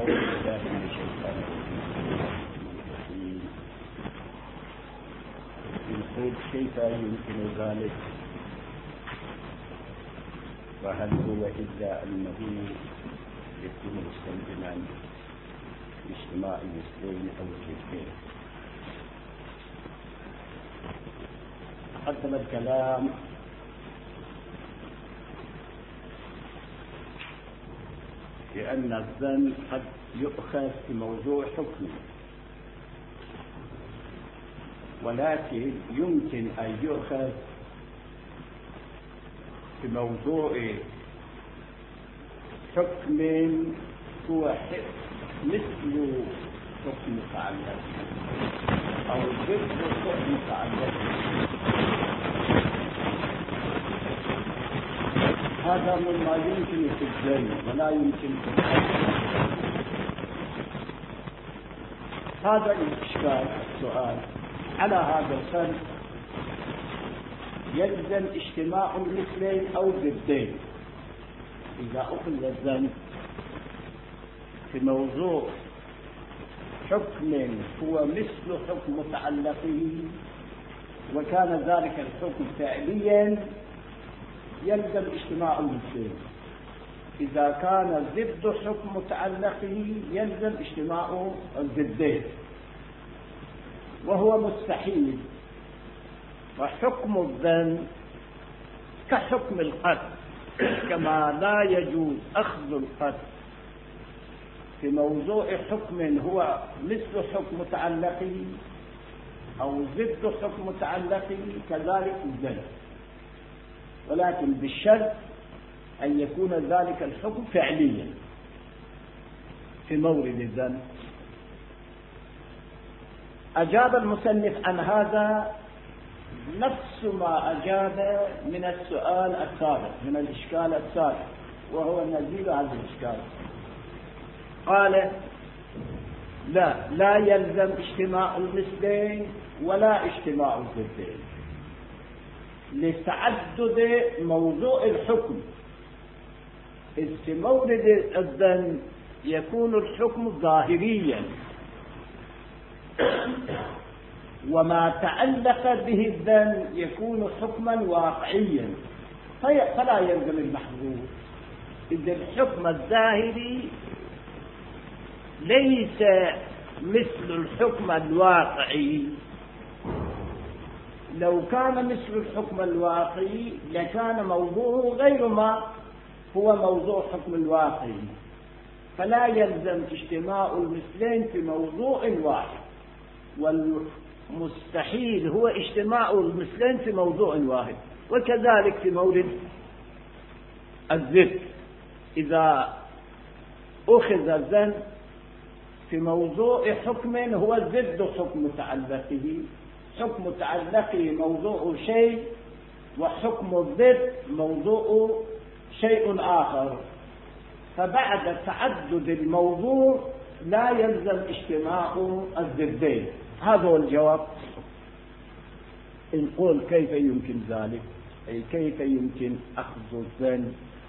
أعوذ بالله من الشيطان الرجيم. يقول كيف يمكن ذلك؟ وهل هو إلا أنه يكون مستلزما باجتماع المثلين أو الضدين؟ قدم الكلام لأن الظن قد يؤخذ في موضوع حكم، ولكن يمكن أن يؤخذ في موضوع حكم هو مثل حكم متعلق أو ضد حكم متعلق. هذا مما يمكن في الجن ولا يمكن في الحكم. هذا الإشكال. السؤال على هذا الفرق يلزم اجتماع المثلين أو ضدين. إذا أخذ الذنب في موضوع حكم هو مثل حكم متعلقه وكان ذلك الحكم فعليا يلزم اجتماع المثلين. إذا كان ضد حكم متعلقه يلزم اجتماع الضدين، وهو مستحيل. وحكم الظن كحكم القتل، كما لا يجوز أخذ القتل في موضوع حكم هو مثل حكم متعلقه أو ضد حكم متعلقه، كذلك الظن، ولكن بالشرط أن يكون ذلك الحكم فعليا في مورد الظن. أجاب المصنف عن هذا نفس ما أجاب من السؤال السابق، من الإشكال السابق، وهو نزيل هذا الإشكال. قال لا يلزم اجتماع المثلين ولا اجتماع الضدين لتعدد موضوع الحكم. إذ في مورد الظن يكون الحكم ظاهريا، وما تعلق به الظن يكون حكما واقعيا، فلا يلزم المحظور. إذ الحكم الظاهري ليس مثل الحكم الواقعي. لو كان مثل الحكم الواقعي لكان موضوعه غير ما هو موضوع حكم الواقعي، فلا يلزم اجتماع المثلين في موضوع واحد، والمستحيل هو اجتماع المثلين في موضوع واحد. وكذلك في مورد الضد، إذا أخذ الظن في موضوع حكم هو ضد حكم متعلقه، حكم متعلقه موضوع شيء وحكم الضد موضوع شيء آخر، فبعد تعدد الموضوع لا يلزم اجتماع الضدين. هذا هو الجواب. نقول كيف يمكن ذلك؟ أي كيف يمكن أخذ الظن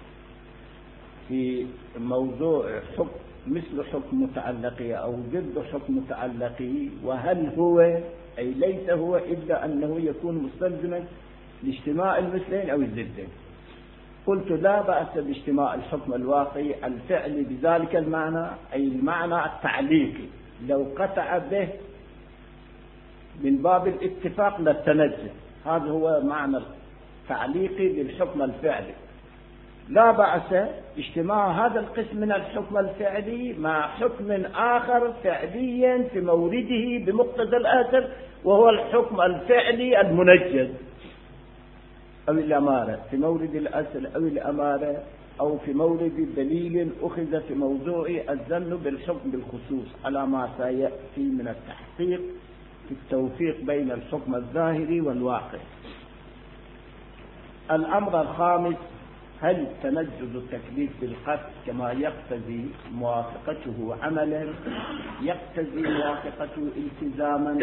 في موضوع حكم مثل حكم متعلقه أو ضد حكم متعلقه، وهل هو أي ليس هو إلا أنه يكون مستلزما لاجتماع المثلين أو الضدين. قلت لا بأس باجتماع الحكم الواقعي الفعلي بذلك المعنى، أي المعنى التعليقي، لو قطع به من باب الاتفاق للتنزل. هذا هو معنى التعليقي للحكم الفعلي. لا بأس اجتماع هذا القسم من الحكم الفعلي مع حكم آخر فعليا في مورده بمقتضى الآثر، وهو الحكم الفعلي المنجز أو الأمارة في مورد الأصل أو الأمارة، أو في مورد دليل أخذ في موضوع الظن بالحكم بالخصوص، على ما سيأتي من التحقيق في التوفيق بين الحكم الظاهري والواقع. الأمر الخامس: هل تنجز التكليف بالقتل كما يقتضي موافقته عملا يقتضي موافقته التزاما؟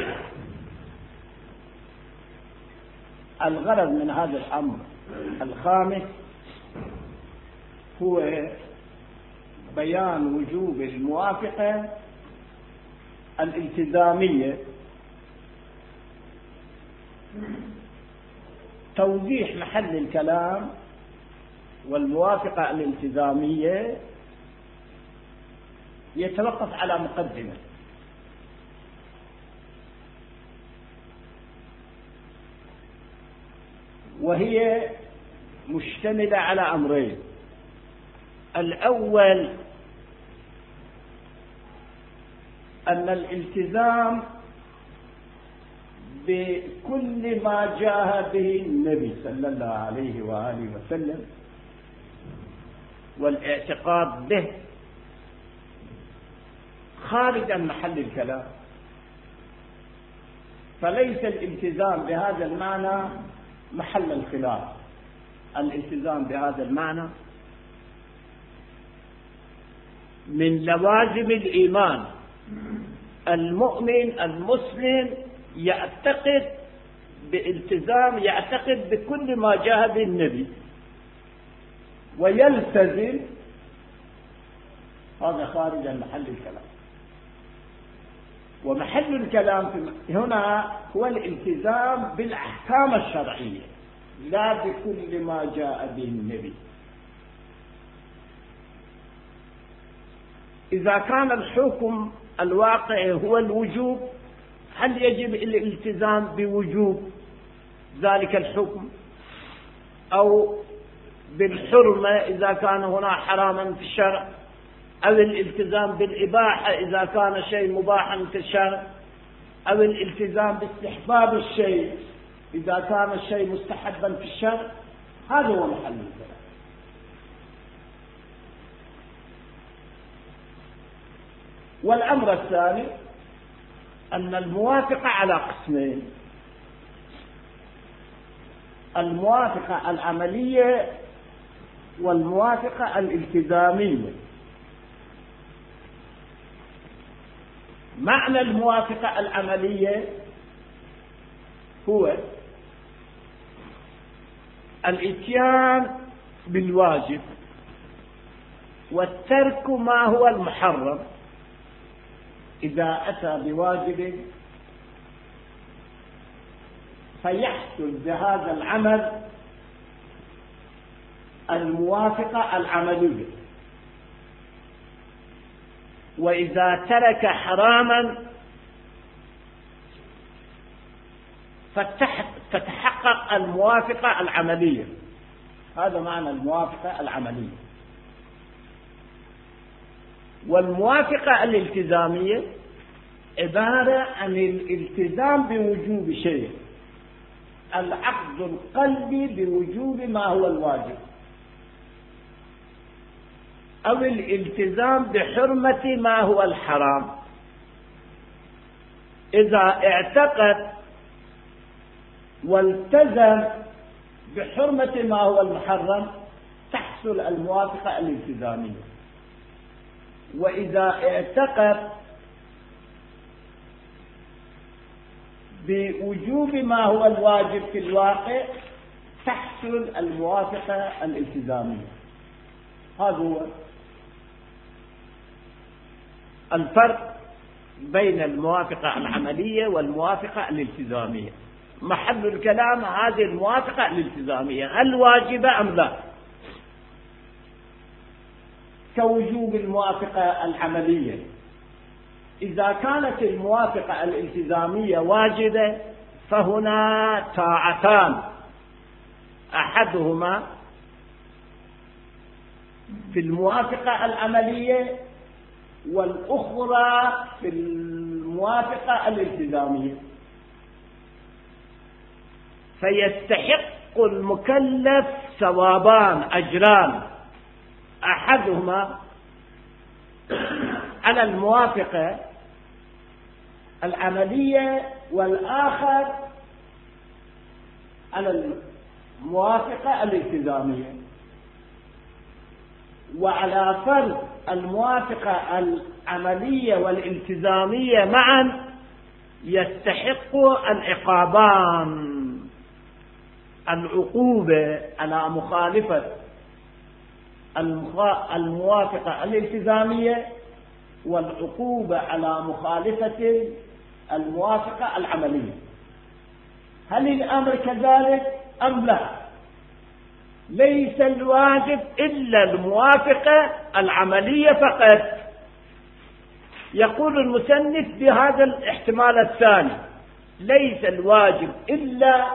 الغرض من هذا الأمر الخامس هو بيان وجوب الموافقة الالتزامية، توضيح محل الكلام والموافقة الالتزامية يتوقف على مقدمة، وهي مشتملة على أمرين. الأول أن الالتزام بكل ما جاء به النبي صلى الله عليه وآله وسلم والاعتقاد به خارج عن محل الكلام، فليس الالتزام بهذا المعنى محل الخلاف. الالتزام بهذا المعنى من لوازم الإيمان. المؤمن المسلم يعتقد بالتزام، يعتقد بكل ما جاء به النبي ويلتزم، هذا خارج عن محل الكلام. ومحل الكلام هنا هو الالتزام بالأحكام الشرعية لا بكل ما جاء به النبي. إذا كان الحكم الواقع هو الوجوب، هل يجب الالتزام بوجوب ذلك الحكم، أو بالحرمة إذا كان هنا حراما في الشرع، أو الالتزام بالإباحة إذا كان شيء مباحا في الشرع، أو الالتزام باستحباب الشيء إذا كان الشيء مستحبا في الشرع؟ هذا هو محل الكلام. والأمر الثاني أن الموافقة على قسمين: الموافقة العملية والموافقة الالتزامية. معنى الموافقة العملية هو الاتيان بالواجب والترك ما هو المحرم. إذا أتى بواجب فيحصل بهذا العمل الموافقة العملية، وإذا ترك حراما فتتحقق الموافقة العملية. هذا معنى الموافقة العملية. والموافقة الالتزامية عبارة عن الالتزام بوجوب شيء، العقد القلبي بوجوب ما هو الواجب، أو الالتزام بحرمة ما هو الحرام. إذا اعتقد والتزم بحرمة ما هو المحرم تحصل الموافقة الالتزامية. وإذا اعتقد بوجوب ما هو الواجب في الواقع تحصل الموافقة الالتزامية. هذا هو الفرق بين الموافقة العملية والموافقة الالتزامية. محل الكلام هذه الموافقة الالتزامية هل واجبة أم لا؟ كوجوب الموافقة العملية، إذا كانت الموافقة الالتزامية واجبة فهنا طاعتان: أحدهما في الموافقة العملية والأخرى في الموافقة الالتزامية. فيستحق المكلف ثوابان أجران: أحدهما على الموافقة العملية والآخر على الموافقة الالتزامية. وعلى فرض الموافقة العملية والالتزامية معا يستحق العقابان: العقوبة على مخالفة الموافقة الالتزامية والعقوبة على مخالفة الموافقة العملية. هل الأمر كذلك أم لا؟ ليس الواجب إلا الموافقة العملية فقط. يقول المصنف بهذا الاحتمال الثاني: ليس الواجب إلا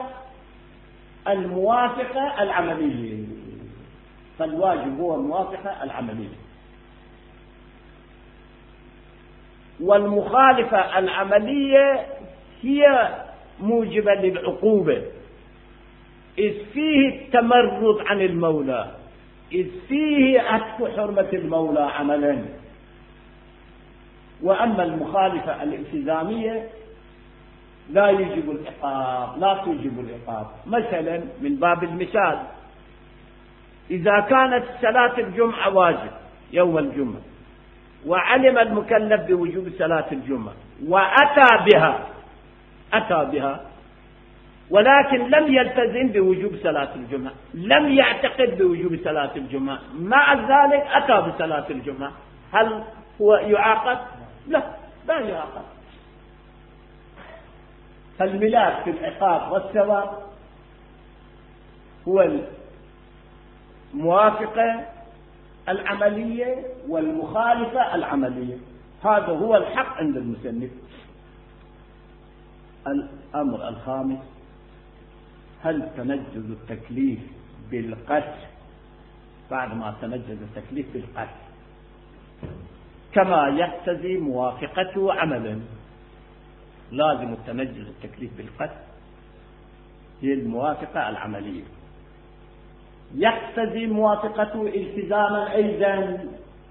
الموافقة العملية، فالواجب هو الموافقة العملية. والمخالفة العملية هي موجبة للعقوبة، إذ فيه التمرد عن المولى، إذ فيه هتك حرمة المولى عملا. وأما المخالفة الالتزامية لا يجب العقاب، لا توجب العقاب. مثلا من باب المثال: إذا كانت صلاة الجمعة واجب يوم الجمعة، وعلم المكلف بوجوب صلاة الجمعة وأتى بها ولكن لم يلتزم بوجوب صلاة الجمعة، لم يعتقد بوجوب صلاة الجمعة، مع ذلك أتى بصلاة الجمعة، هل هو يعاقب؟ لا يعاقب. فالملاك في العقاب والثواب هو الموافقة العملية والمخالفة العملية. هذا هو الحق عند المصنف. الأمر الخامس: هل تنجز التكليف بالقتل بعد ما تنجز التكليف بالقتل كما يقتضي موافقته عملا؟ لازم التنجز التكليف بالقتل هي الموافقة العملية. يقتضي موافقته التزاما أيضا،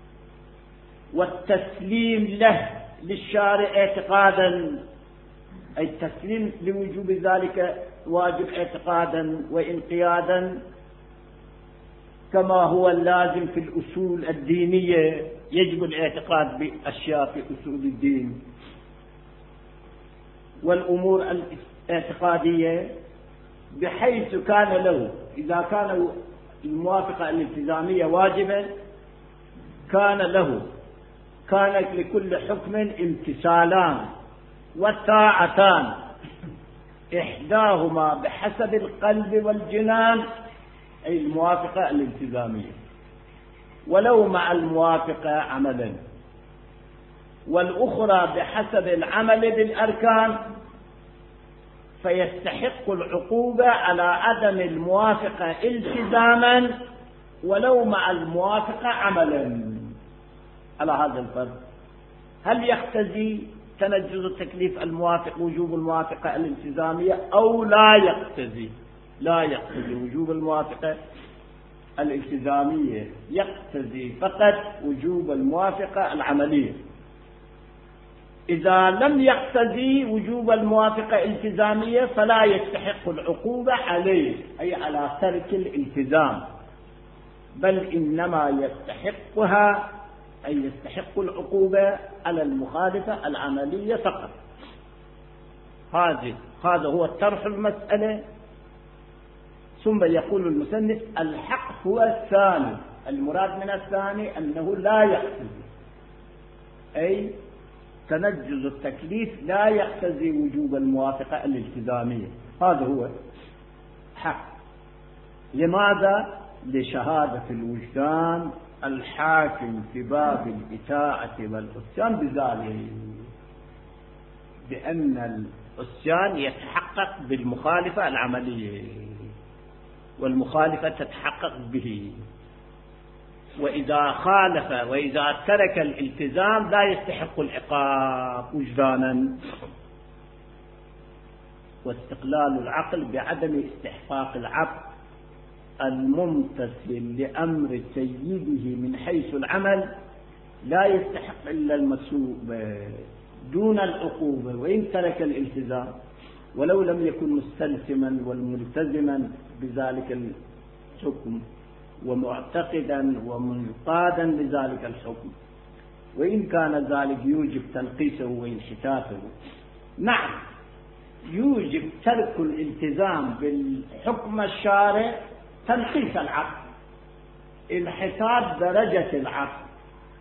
والتسليم له للشارع اعتقادا، أي التسليم لوجوب ذلك واجب اعتقادا وانقيادا، كما هو اللازم في الأصول الدينية، يجب الاعتقاد بأشياء في أصول الدين والأمور الاعتقادية، بحيث كان له، إذا كان الموافقة الالتزامية واجبا، كانت لكل حكم امتثالان وطاعتان، إحداهما بحسب القلب والجنان، أي الموافقة الالتزامية، ولو مع الموافقة عملا، والأخرى بحسب العمل بالأركان، فيستحق العقوبة على عدم الموافقة التزاما ولو مع الموافقة عملا. على هذا الفرق: هل يقتضي تنجز التكليف الموافق وجوب الموافقة الالتزامية أو لا يقتضي؟ لا يقتضي وجوب الموافقة الالتزامية، يقتضي فقط وجوب الموافقة العملية. إذا لم يقتضي وجوب الموافقة الالتزامية فلا يستحق العقوبة عليه، أي على ترك الالتزام، بل إنما يستحقها، أي يستحق العقوبة على المخالفة العملية فقط. هذا هو طرح المسألة. ثم يقول المصنف: الحق هو الثاني، المراد من الثاني أنه لا يقتضي، أي تنجز التكليف لا يقتضي وجوب الموافقة الالتزامية. هذا هو حق. لماذا؟ لشهادة الوجدان الحاكم في باب الإطاعة والعصيان بذلك، بأن العصيان يتحقق بالمخالفة العملية والمخالفة تتحقق به، وإذا خالف وإذا ترك الالتزام لا يستحق العقاب وجدانا. واستقلال العقل بعدم استحقاق العبد الممتثل لأمر سيده من حيث العمل لا يستحق إلا المثوبة دون العقوبة وإن ترك الالتزام، ولو لم يكن مستلزما والملتزما بذلك الحكم ومعتقدا ومنقادا لذلك الحكم، وإن كان ذلك يوجب تنقيسه وانحتافه. نعم، يوجب ترك الالتزام بالحكم الشارع تنقيس العقل، انحطاط درجة العقد،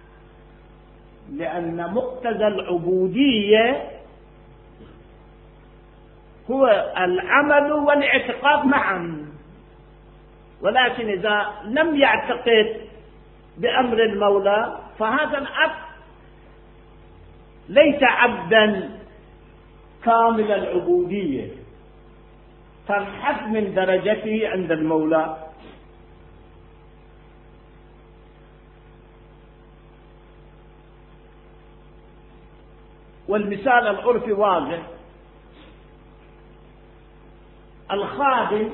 لأن مقتضى العبودية هو العمل والاعتقاد معا، ولكن إذا لم يعتقد بأمر المولى فهذا العبد ليس عبدا كامل العبودية، تنحط من درجته عند المولى. والمثال العرفي واضح، الخادم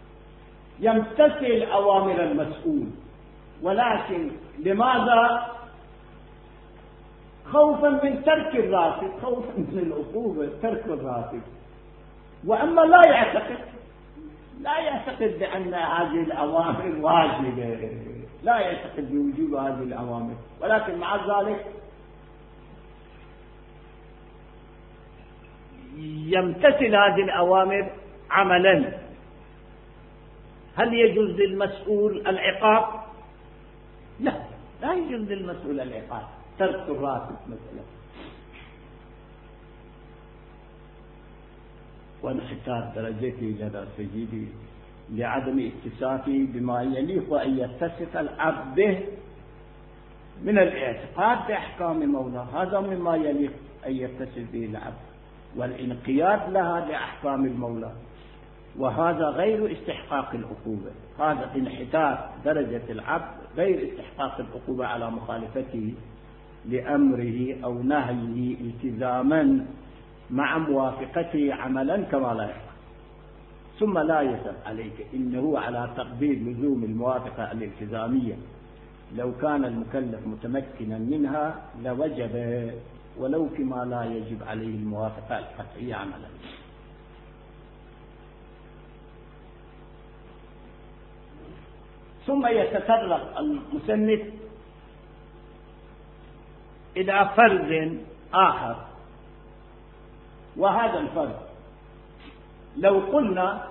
يمتثل أوامر المسؤول، ولكن لماذا؟ خوفا من ترك الراتب، خوفا من العقوبة، ترك الراتب. وأما لا يعتقد بأن هذه الأوامر واجبة، لا يعتقد بوجوب هذه الأوامر، ولكن مع ذلك يمتثل هذه الأوامر عملا. هل يجوز للمسؤول العقاب؟ لا يجوز للمسؤول العقاب، ترك الراتب مثلا. وانحطاط درجته لدى سيدي لعدم اتصافه بما يليق أن يتصف العبد به من الاعتقاد بأحكام مولاه، هذا مما يليق أن يتصف به العبد، والانقياد لها لأحكام المولى، وهذا غير استحقاق العقوبة. هذا انحطاط درجة العبد غير استحقاق العقوبة على مخالفته لأمره أو نهيه التزاما مع موافقته عملا كما لا يفعل. ثم لا يسأل عليك إنه على تقدير لزوم الموافقة الالتزامية، لو كان المكلف متمكنا منها لوجب، ولو كما لا يجب عليه الموافقة القطعية عملا. ثم يتطرق المصنف إلى فرض آخر، وهذا الفرض لو قلنا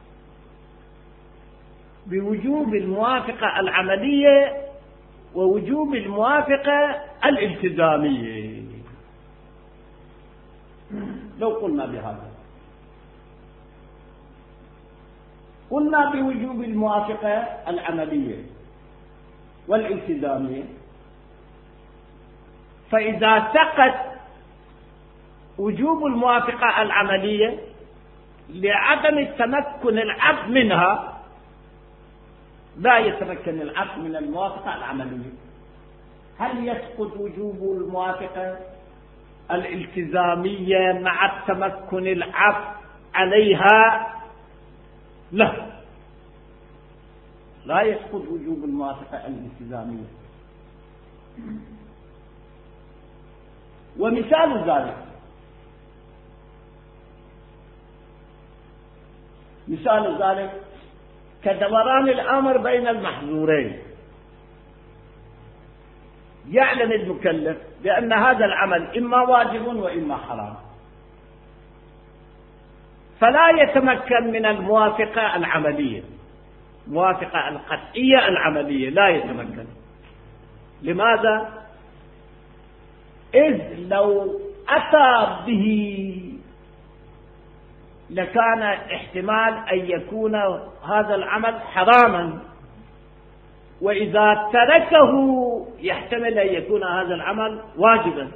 بوجوب الموافقة العملية ووجوب الموافقة الالتزامية، لو قلنا بهذا، قلنا بوجوب الموافقة العملية والالتزامية، فإذا سقط وجوب الموافقة العملية لعدم تمكن العبد منها، لا يتمكن العبد من الموافقة العملية، هل يسقط وجوب الموافقة الالتزامية مع تمكن العبد عليها؟ لا يسقط وجوب الموافقة الالتزامية. ومثال ذلك كدوران الأمر بين المحظورين، يعلم المكلف بأن هذا العمل إما واجب وإما حرام، فلا يتمكن من الموافقة العملية، موافقة القطعية العملية لا يتمكن. لماذا؟ إذ لو أتى به لكان احتمال أن يكون هذا العمل حراما، وإذا تركه يحتمل أن يكون هذا العمل واجبا،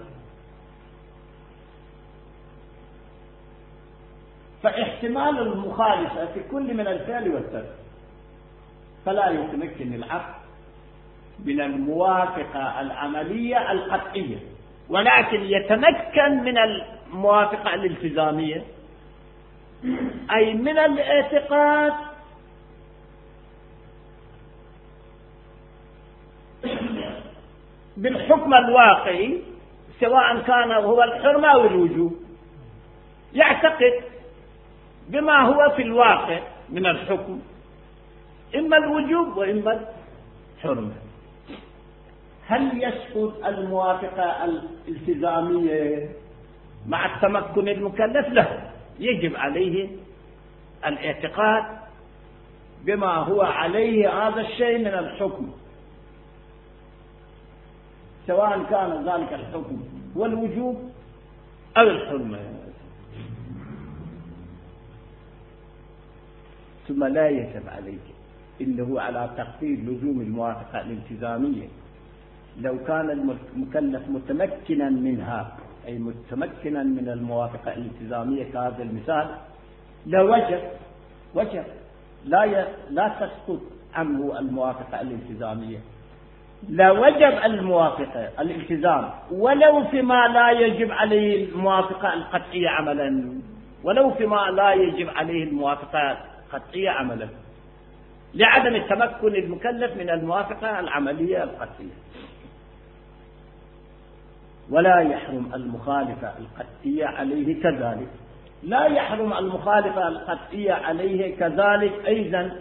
فاحتمال المخالفة في كل من الفعل والترك، فلا يتمكن العبد من الموافقة العملية القطعية، ولكن يتمكن من الموافقة الالتزامية، أي من الاعتقاد بالحكم الواقعي، سواء كان هو الحرمة أو الوجوب، يعتقد بما هو في الواقع من الحكم، إما الوجوب وإما الحرمة. هل يسقط الموافقة الالتزامية مع التمكن المكلف؟ لا، يجب عليه الاعتقاد بما هو عليه هذا الشيء من الحكم، سواء كان ذلك الحكم هو الوجوب أو الحرمة. ثم لا يجب عليك إنه على تقدير لزوم الموافقة الالتزامية لو كان المكلف متمكنا منها، أي متمكنا من الموافقة الالتزامية كهذا المثال، وجب لا تسقط عنه الموافقة الالتزامية، لا وجب الموافقة الالتزام ولو فيما لا يجب عليه الموافقة القطعية عملا، ولو فيما لا يجب عليه الموافقة القطعية عملا لعدم التمكن المكلف من الموافقة العملية القطعية. ولا يحرم المخالفة القطعية عليه كذلك، لا يحرم المخالفة القطعية عليه كذلك أيضا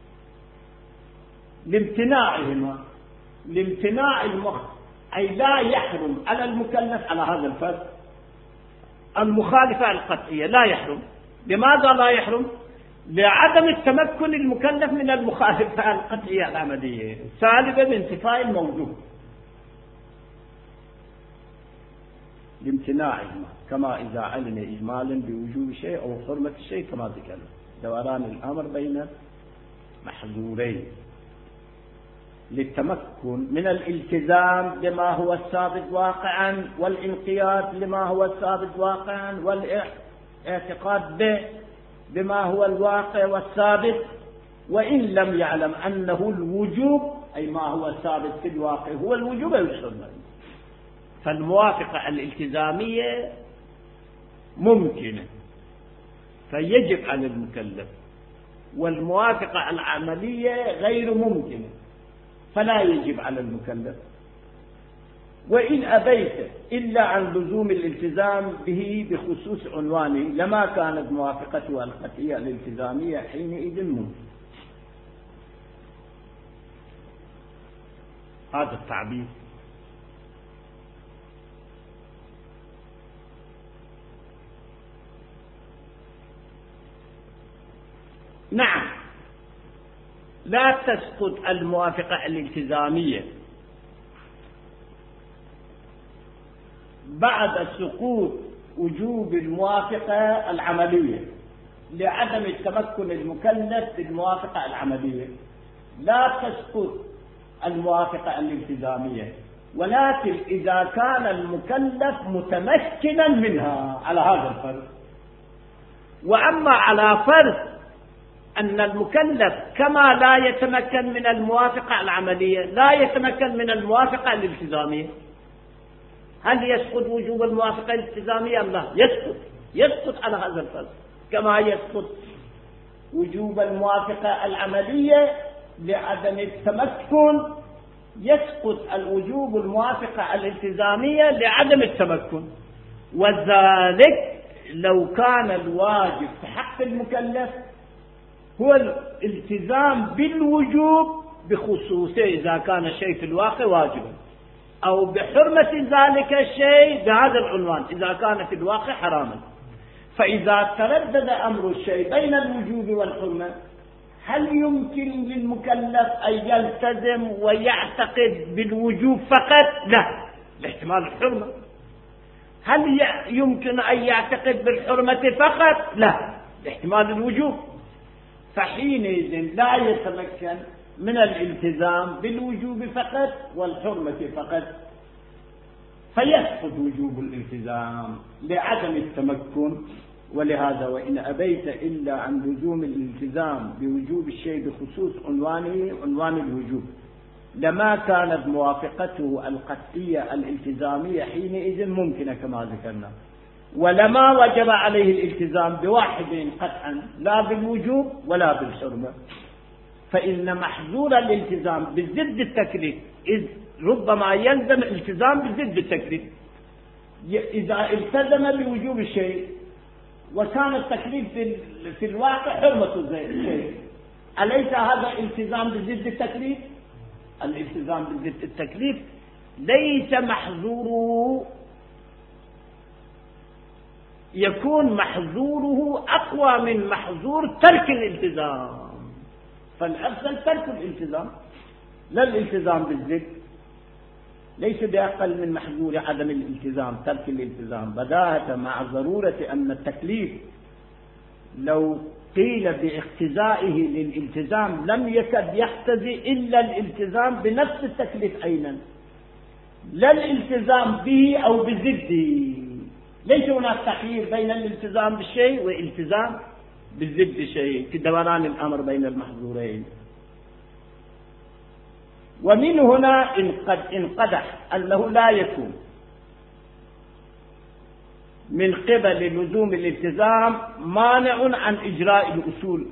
لامتناعهما، لامتناع أي لا يحرم على المكلف على هذا الفرق المخالفة القطعية، لا يحرم. لماذا لا يحرم؟ لعدم التمكن المكلف من المخالفة القطعية العملية سالبة بانتفاء الموجود لامتناعهما، كما إذا علم إجمالا بوجوب شيء أو حرمة الشيء كما ذكرنا، دوران الأمر بين محظورين للتمكن من الالتزام بما هو الثابت واقعا والانقياد لما هو الثابت واقعا والاعتقاد بما هو الواقع والثابت، وإن لم يعلم أنه الوجوب أي ما هو الثابت في الواقع هو الوجوب أو الحرمة. فالموافقة الالتزامية ممكنة فيجب على المكلف، والموافقة العملية غير ممكنة فلا يجب على المكلف. وإن أبيت إلا عن لزوم الالتزام به بخصوص عنوانه لما كانت موافقته القطعية الالتزامية حينئذ ممكن. هذا التعبير نعم لا تسقط الموافقة الالتزامية بعد سقوط وجوب الموافقة العملية لعدم التمكن المكلف بالموافقة العملية، لا تسقط الموافقة الالتزامية، ولكن إذا كان المكلف متمكنا منها على هذا الفرض. وأما على فرض أن المكلف كما لا يتمكن من الموافقة العملية لا يتمكن من الموافقة الالتزامية، هل يسقط وجوب الموافقة الالتزامية أم لا؟ يسقط على هذا الفرض كما يسقط وجوب الموافقة العملية لعدم التمكن، يسقط الوجوب الموافقة الالتزامية لعدم التمكن. وذلك لو كان الواجب في حق المكلف هو الالتزام بالوجوب بخصوصه إذا كان الشيء في الواقع واجبا، أو بحرمة ذلك الشيء بهذا العنوان إذا كان في الواقع حراما. فإذا تردد أمر الشيء بين الوجوب والحرمة هل يمكن للمكلف أن يلتزم ويعتقد بالوجوب فقط؟ لا، لاحتمال الحرمة. هل يمكن أن يعتقد بالحرمة فقط؟ لا، لاحتمال الوجوب. فحينئذ لا يتمكن من الالتزام بالوجوب فقط والحرمة فقط، فيسقط وجوب الالتزام لعدم التمكن. ولهذا وإن أبيت إلا عن لزوم الالتزام بوجوب الشيء بخصوص عنوانه عنوان الوجوب لما كانت موافقته القطعية الالتزامية حينئذ ممكنة كما ذكرنا، ولما وجب عليه الالتزام بواحد قطعا لا بالوجوب ولا بالحرمة. فإن محظور الالتزام بضد التكليف إذ ربما يلزم الالتزام بضد التكليف. إذا التزم بوجوب الشيء وكان التكليف في الواقع حرمة الشيء، أليس هذا التزام بضد التكليف؟ الالتزام بضد التكليف ليس محظوره، يكون محظوره أقوى من محظور ترك الالتزام. فالأفضل ترك الالتزام لا الالتزام بالضد. ليس بأقل من محظور عدم الالتزام، ترك الالتزام، بداهة مع ضرورة أن التكليف لو قيل باقتزائه للالتزام لم يكد يقتضي إلا الالتزام بنفس التكليف عينا، لا الالتزام به أو بضده. ليس هناك تخيير بين الالتزام بالشيء والالتزام بالضد شيء في دوران الأمر بين المحظورين. ومن هنا انقدح أنه لا يكون من قبل لزوم الالتزام مانع عن إجراء الأصول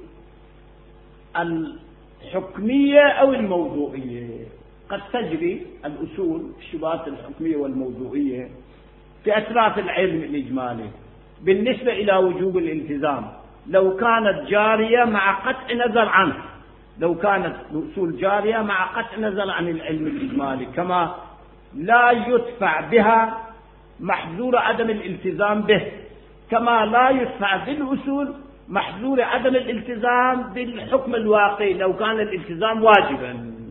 الحكمية أو الموضوعية. قد تجري الأصول الشبهات الحكمية والموضوعية في أطراف العلم الإجمالي بالنسبة إلى وجوب الالتزام لو كانت جارية مع قطع نظر عنه، لو كانت الأصول جارية مع قطع نظر عن العلم الإجمالي، كما لا يدفع بها محظور عدم الالتزام به، كما لا يدفع بالأصول محظور عدم الالتزام بالحكم الواقعي لو كان الالتزام واجبا.